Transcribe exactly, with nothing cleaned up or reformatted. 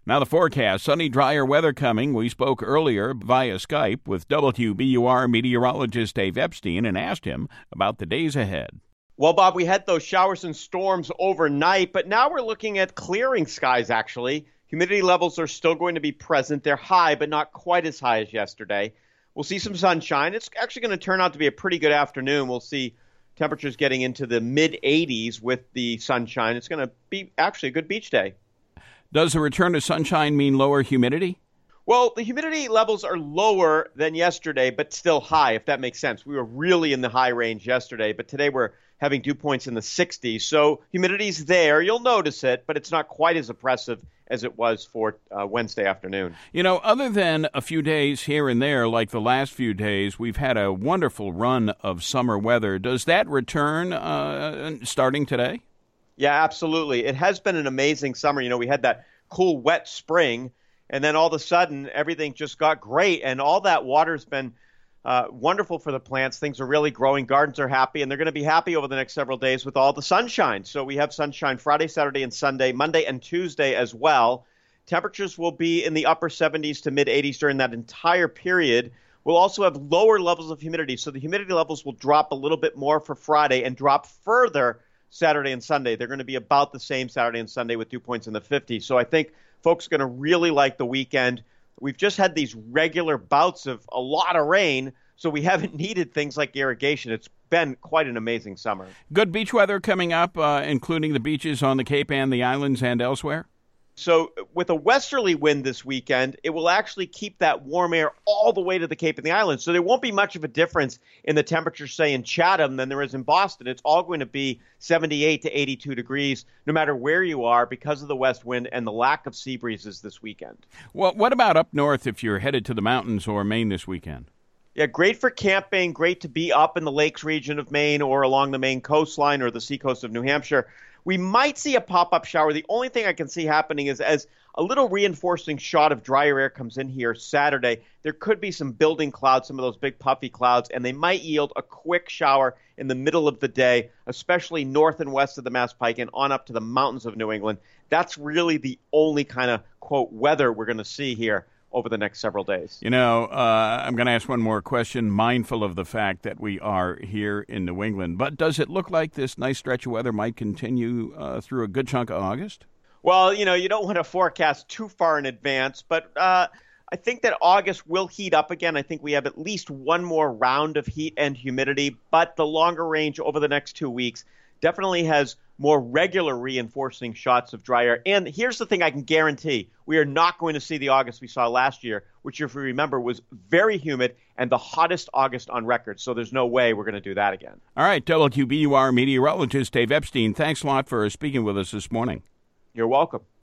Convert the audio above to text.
Now the forecast, sunny, drier weather coming. We spoke earlier via Skype with W B U R meteorologist Dave Epstein and asked him about the days ahead. Well, Bob, we had those showers and storms overnight, but now we're looking at clearing skies, actually. Humidity levels are still going to be present. They're high, but not quite as high as yesterday. We'll see some sunshine. It's actually going to turn out to be a pretty good afternoon. We'll see temperatures getting into the mid eighties with the sunshine. It's going to be actually a good beach day. Does the return to sunshine mean lower humidity? Well, the humidity levels are lower than yesterday, but still high, if that makes sense. We were really in the high range yesterday, but today we're having dew points in the sixties. So humidity's there. You'll notice it, but it's not quite as oppressive as it was for uh, Wednesday afternoon. You know, other than a few days here and there, like the last few days, we've had a wonderful run of summer weather. Does that return uh, starting today? Yeah, absolutely. It has been an amazing summer. You know, we had that cool, wet spring, and then all of a sudden, everything just got great, and all that water's been uh, wonderful for the plants. Things are really growing. Gardens are happy, and they're going to be happy over the next several days with all the sunshine. So we have sunshine Friday, Saturday, and Sunday, Monday and Tuesday as well. Temperatures will be in the upper seventies to mid eighties during that entire period. We'll also have lower levels of humidity, so the humidity levels will drop a little bit more for Friday and drop further Saturday and Sunday. They're going to be about the same Saturday and Sunday with dew points in the fifties. So I think folks are going to really like the weekend. We've just had these regular bouts of a lot of rain, so we haven't needed things like irrigation. It's been quite an amazing summer. Good beach weather coming up, uh, including the beaches on the Cape and the islands and elsewhere? So with a westerly wind this weekend, it will actually keep that warm air all the way to the Cape and the islands. So there won't be much of a difference in the temperature, say, in Chatham than there is in Boston. It's all going to be seventy-eight to eighty-two degrees, no matter where you are, because of the west wind and the lack of sea breezes this weekend. Well, what about up north if you're headed to the mountains or Maine this weekend? Yeah, great for camping, great to be up in the lakes region of Maine or along the Maine coastline or the seacoast of New Hampshire. We might see a pop-up shower. The only thing I can see happening is as a little reinforcing shot of drier air comes in here Saturday, there could be some building clouds, some of those big puffy clouds, and they might yield a quick shower in the middle of the day, especially north and west of the Mass Pike and on up to the mountains of New England. That's really the only kind of, quote, weather we're going to see here over the next several days. You know, uh, I'm going to ask one more question, mindful of the fact that we are here in New England. But does it look like this nice stretch of weather might continue uh, through a good chunk of August? Well, you know, you don't want to forecast too far in advance, but uh, I think that August will heat up again. I think we have at least one more round of heat and humidity, but the longer range over the next two weeks definitely has more regular reinforcing shots of dry air. And here's the thing I can guarantee. We are not going to see the August we saw last year, which, if you remember, was very humid and the hottest August on record. So there's no way we're going to do that again. All right, W B U R meteorologist Dave Epstein, thanks a lot for speaking with us this morning. You're welcome.